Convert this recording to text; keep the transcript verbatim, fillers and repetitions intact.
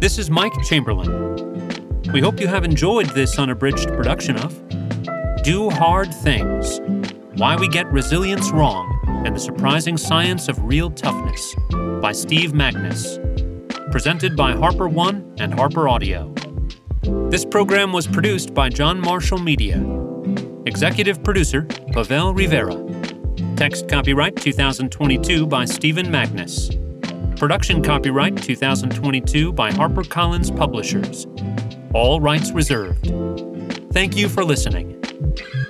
This is Mike Chamberlain. We hope you have enjoyed this unabridged production of Do Hard Things: Why We Get Resilience Wrong and the Surprising Science of Real Toughness by Steve Magness, presented by Harper One and Harper Audio. This program was produced by John Marshall Media. Executive producer, Pavel Rivera. Text copyright twenty twenty-two by Stephen Magness. Production copyright twenty twenty-two by HarperCollins Publishers. All rights reserved. Thank you for listening.